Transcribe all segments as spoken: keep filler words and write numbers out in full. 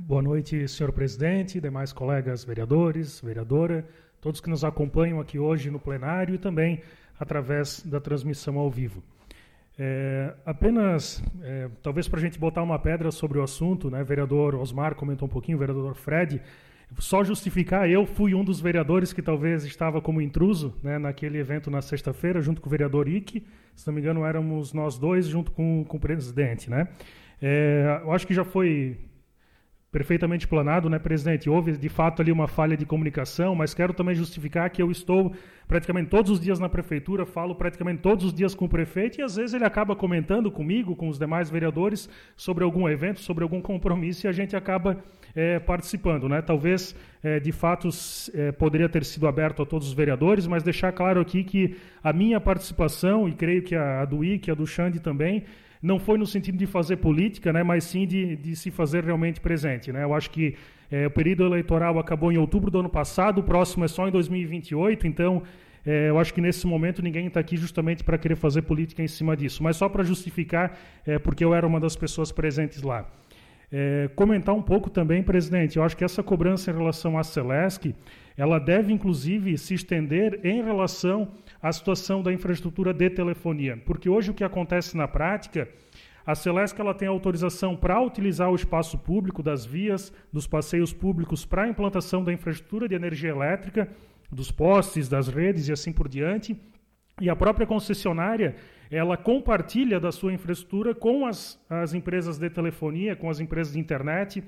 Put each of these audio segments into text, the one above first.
Boa noite, senhor presidente, demais colegas vereadores, vereadora, todos que nos acompanham aqui hoje no plenário e também através da transmissão ao vivo. É, apenas, é, talvez para a gente botar uma pedra sobre o assunto, né, vereador Osmar comentou um pouquinho, vereador Fred, só justificar, eu fui um dos vereadores que talvez estava como intruso, né, naquele evento na sexta-feira, junto com o vereador Ike, se não me engano éramos nós dois, junto com, com o presidente. Né? É, eu acho que já foi perfeitamente planado, né, presidente? Houve, de fato, ali uma falha de comunicação, mas quero também justificar que eu estou praticamente todos os dias na prefeitura, falo praticamente todos os dias com o prefeito e, às vezes, ele acaba comentando comigo, com os demais vereadores, sobre algum evento, sobre algum compromisso e a gente acaba é, participando, né? Talvez, é, de fato, é, poderia ter sido aberto a todos os vereadores, mas deixar claro aqui que a minha participação, e creio que a, a do I C, a do Xande também, não foi no sentido de fazer política, né, mas sim de, de se fazer realmente presente. Né? Eu acho que é, o período eleitoral acabou em outubro do ano passado, o próximo é só em dois mil e vinte e oito, então é, eu acho que nesse momento ninguém está aqui justamente para querer fazer política em cima disso, mas só para justificar, é, porque eu era uma das pessoas presentes lá. É, comentar um pouco também, presidente, eu acho que essa cobrança em relação à Celesc, ela deve, inclusive, se estender em relação à situação da infraestrutura de telefonia, porque hoje o que acontece na prática, a Celesc ela tem autorização para utilizar o espaço público das vias, dos passeios públicos para a implantação da infraestrutura de energia elétrica, dos postes, das redes e assim por diante, e a própria concessionária, ela compartilha da sua infraestrutura com as, as empresas de telefonia, com as empresas de internet,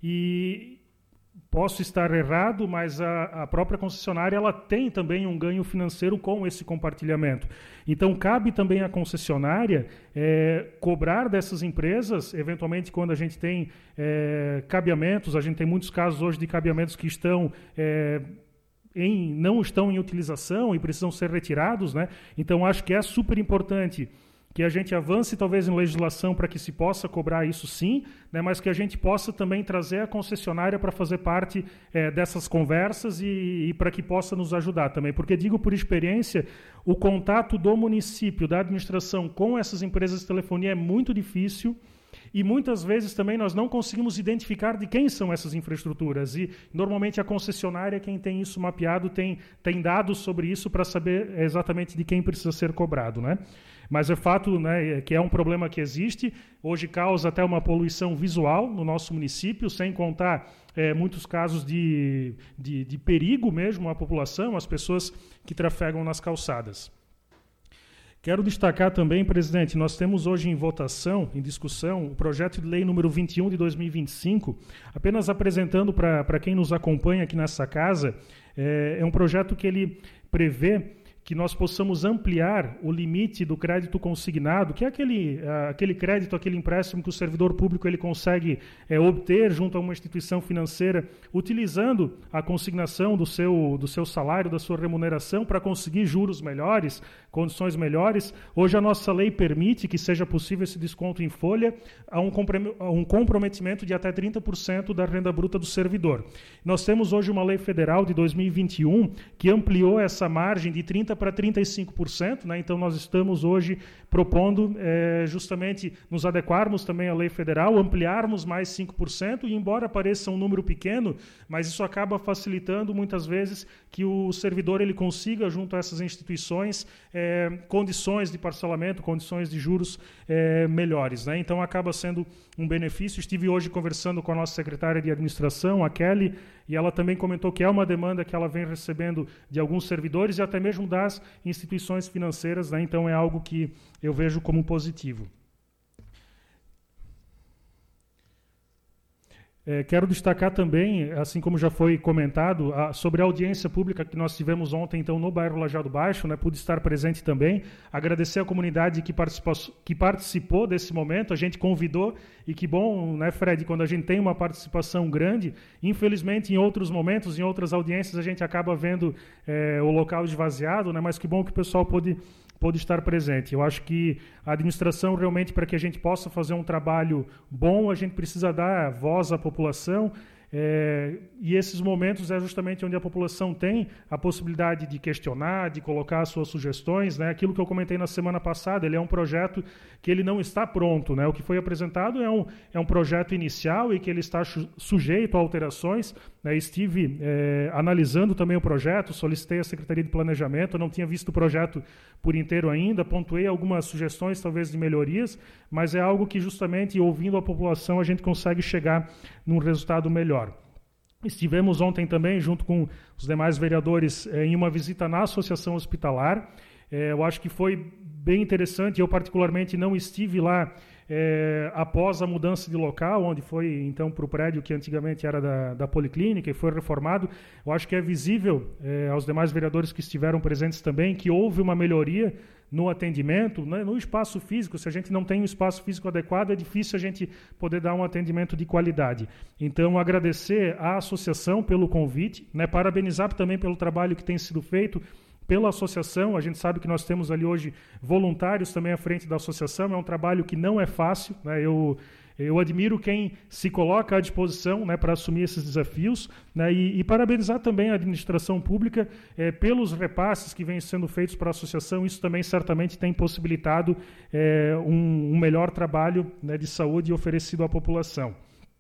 e posso estar errado, mas a, a própria concessionária ela tem também um ganho financeiro com esse compartilhamento. Então, cabe também à concessionária é, cobrar dessas empresas, eventualmente quando a gente tem é, cabeamentos, a gente tem muitos casos hoje de cabeamentos que estão... É, Em, não estão em utilização e precisam ser retirados, né? Então, acho que é super importante que a gente avance, talvez, em legislação para que se possa cobrar isso sim, né? Mas que a gente possa também trazer a concessionária para fazer parte é, dessas conversas e, e para que possa nos ajudar também. Porque, digo por experiência, o contato do município, da administração com essas empresas de telefonia é muito difícil. E muitas vezes também nós não conseguimos identificar de quem são essas infraestruturas. E normalmente a concessionária, quem tem isso mapeado, tem, tem dados sobre isso para saber exatamente de quem precisa ser cobrado. Né? Mas é fato, né, que é um problema que existe. Hoje causa até uma poluição visual no nosso município, sem contar é, muitos casos de, de, de perigo mesmo à população, às pessoas que trafegam nas calçadas. Quero destacar também, presidente, nós temos hoje em votação, em discussão, o projeto de lei número vinte e um de dois mil e vinte e cinco, apenas apresentando para quem nos acompanha aqui nessa casa, é, é um projeto que ele prevê que nós possamos ampliar o limite do crédito consignado, que é aquele, aquele crédito, aquele empréstimo que o servidor público ele consegue é, obter junto a uma instituição financeira, utilizando a consignação do seu, do seu salário, da sua remuneração, para conseguir juros melhores, condições melhores. Hoje a nossa lei permite que seja possível esse desconto em folha a um, a um comprometimento de até trinta por cento da renda bruta do servidor. Nós temos hoje uma lei federal de dois mil e vinte e um que ampliou essa margem de trinta por cento para trinta e cinco por cento, né? Então nós estamos hoje propondo é, justamente nos adequarmos também à lei federal, ampliarmos mais cinco por cento e embora pareça um número pequeno, mas isso acaba facilitando muitas vezes que o servidor ele consiga junto a essas instituições é, condições de parcelamento, condições de juros é, melhores, né? Então acaba sendo um benefício. Estive hoje conversando com a nossa secretária de administração, a Kelly, e ela também comentou que é uma demanda que ela vem recebendo de alguns servidores e até mesmo das instituições financeiras, né? Então é algo que eu vejo como positivo. É, quero destacar também, assim como já foi comentado, a, sobre a audiência pública que nós tivemos ontem então, no bairro Lajeado Baixo, né, pude estar presente também, agradecer a comunidade que participou, que participou desse momento, a gente convidou, e que bom, né, Fred, quando a gente tem uma participação grande, infelizmente em outros momentos, em outras audiências, a gente acaba vendo é, o local esvaziado, né, mas que bom que o pessoal pôde pôde estar presente. Eu acho que a administração, realmente, para que a gente possa fazer um trabalho bom, a gente precisa dar voz à população, É, e esses momentos é justamente onde a população tem a possibilidade de questionar, de colocar suas sugestões, né? Aquilo que eu comentei na semana passada, ele é um projeto que ele não está pronto, né? O que foi apresentado é um, é um projeto inicial e que ele está sujeito a alterações, né? Estive é, analisando também o projeto, solicitei à Secretaria de Planejamento, eu não tinha visto o projeto por inteiro ainda, pontuei algumas sugestões, talvez, de melhorias, mas é algo que justamente, ouvindo a população, a gente consegue chegar num resultado melhor. Estivemos ontem também, junto com os demais vereadores, em uma visita na Associação Hospitalar. Eu acho que foi bem interessante, eu particularmente não estive lá é, após a mudança de local, onde foi então para o prédio que antigamente era da, da Policlínica e foi reformado. Eu acho que é visível é, aos demais vereadores que estiveram presentes também que houve uma melhoria no atendimento, né, no espaço físico. Se a gente não tem um espaço físico adequado, é difícil a gente poder dar um atendimento de qualidade. Então, agradecer à associação pelo convite, né, parabenizar também pelo trabalho que tem sido feito pela associação. A gente sabe que nós temos ali hoje voluntários também à frente da associação, é um trabalho que não é fácil, né, eu... Eu admiro quem se coloca à disposição, né, para assumir esses desafios, né, e, e parabenizar também a administração pública eh, pelos repasses que vêm sendo feitos para a associação. Isso também certamente tem possibilitado eh, um, um melhor trabalho, né, de saúde oferecido à população.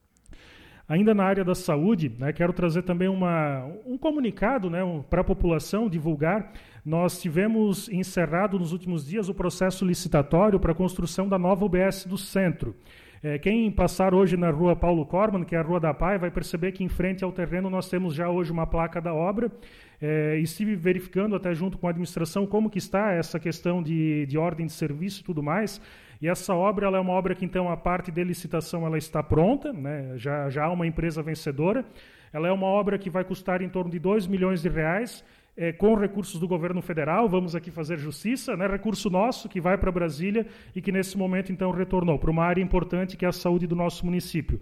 Ainda na área da saúde, né, quero trazer também uma, um comunicado, né, um, para a população divulgar. Nós tivemos encerrado nos últimos dias o processo licitatório para a construção da nova U B S do centro. É, quem passar hoje na rua Paulo Corman, que é a Rua da Pai, vai perceber que em frente ao terreno nós temos já hoje uma placa da obra. É, estive verificando até junto com a administração como que está essa questão de, de ordem de serviço e tudo mais. E essa obra ela é uma obra que, então, a parte de licitação ela está pronta, né? já, já há uma empresa vencedora. Ela é uma obra que vai custar em torno de dois milhões de reais, É, com recursos do governo federal, vamos aqui fazer justiça, né? Recurso nosso que vai para Brasília e que nesse momento então retornou para uma área importante que é a saúde do nosso município.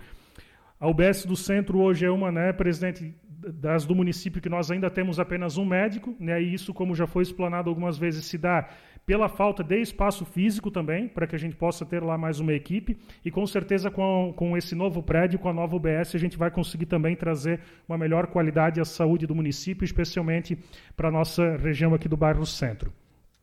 A U B S do centro hoje é uma, né, presidente, das do município que nós ainda temos apenas um médico, né? E isso, como já foi explanado algumas vezes, se dá pela falta de espaço físico também, para que a gente possa ter lá mais uma equipe, e com certeza com, com esse novo prédio, com a nova U B S, a gente vai conseguir também trazer uma melhor qualidade à saúde do município, especialmente para a nossa região aqui do bairro Centro.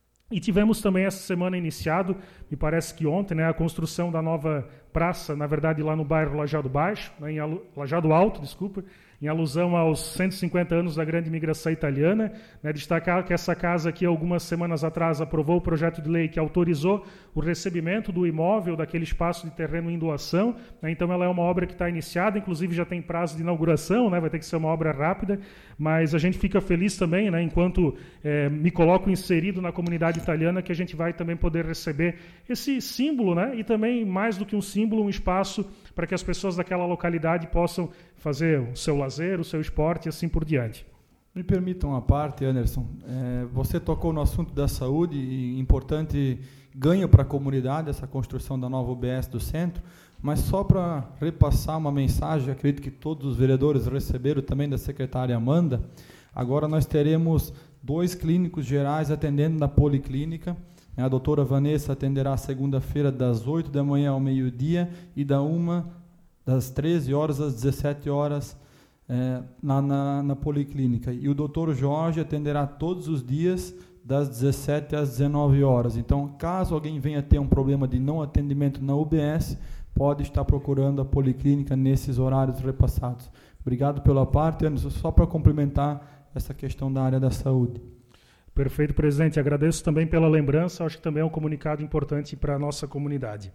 E tivemos também essa semana iniciado, me parece que ontem, né, a construção da nova praça, na verdade lá no bairro Lajado Baixo, né, em Alu, Lajado Alto, desculpa, em alusão aos cento e cinquenta anos da grande imigração italiana. Né, destacar que essa casa aqui, algumas semanas atrás, aprovou o projeto de lei que autorizou o recebimento do imóvel, daquele espaço de terreno em doação. Né, então, ela é uma obra que está iniciada, inclusive já tem prazo de inauguração, né, vai ter que ser uma obra rápida, mas a gente fica feliz também, né, enquanto é, me coloco inserido na comunidade italiana, que a gente vai também poder receber esse símbolo, né, e também, mais do que um símbolo, um espaço para que as pessoas daquela localidade possam fazer o seu lazer, o seu esporte e assim por diante. Me permitam uma parte, Anderson. É, você tocou no assunto da saúde e importante ganho para a comunidade essa construção da nova U B S do centro, mas só para repassar uma mensagem, acredito que todos os vereadores receberam também da secretária Amanda, agora nós teremos dois clínicos gerais atendendo na Policlínica. A doutora Vanessa atenderá segunda-feira das oito da manhã ao meio-dia e da uma das treze horas às dezessete horas é, na, na, na Policlínica. E o doutor Jorge atenderá todos os dias das dezessete às dezenove horas. Então, caso alguém venha ter um problema de não atendimento na U B S, pode estar procurando a Policlínica nesses horários repassados. Obrigado pela parte, Anderson. Só para complementar essa questão da área da saúde. Perfeito, presidente. Agradeço também pela lembrança, acho que também é um comunicado importante para a nossa comunidade.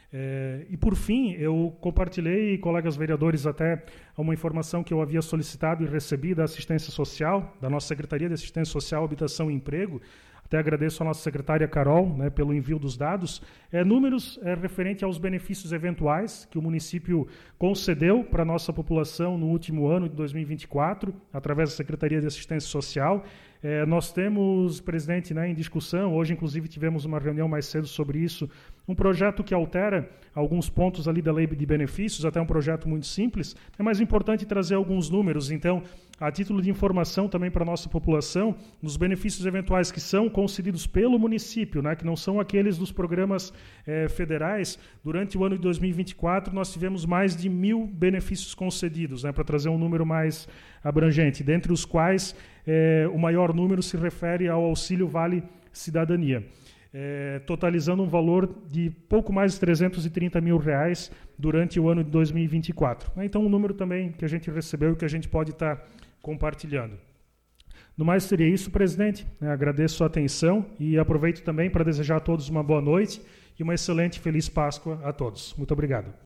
É, e, por fim, eu compartilhei, colegas vereadores, até uma informação que eu havia solicitado e recebi da assistência social, da nossa Secretaria de Assistência Social, Habitação e Emprego. Até agradeço à nossa secretária Carol, né, pelo envio dos dados. É, números é, referente aos benefícios eventuais que o município concedeu para a nossa população no último ano de dois mil e vinte e quatro, através da Secretaria de Assistência Social. É, nós temos, presidente, né, em discussão, hoje inclusive tivemos uma reunião mais cedo sobre isso, um projeto que altera alguns pontos ali da lei de benefícios, até um projeto muito simples, é mais importante trazer alguns números. Então, a título de informação também para a nossa população, nos benefícios eventuais que são concedidos pelo município, né, que não são aqueles dos programas eh, federais, durante o ano de dois mil e vinte e quatro nós tivemos mais de mil benefícios concedidos, né, para trazer um número mais abrangente, dentre os quais eh, o maior número se refere ao Auxílio Vale Cidadania. É, totalizando um valor de pouco mais de trezentos e trinta mil reais durante o ano de dois mil e vinte e quatro. Então, um número também que a gente recebeu e que a gente pode estar compartilhando. No mais, seria isso, presidente. Agradeço a sua atenção e aproveito também para desejar a todos uma boa noite e uma excelente e feliz Páscoa a todos. Muito obrigado.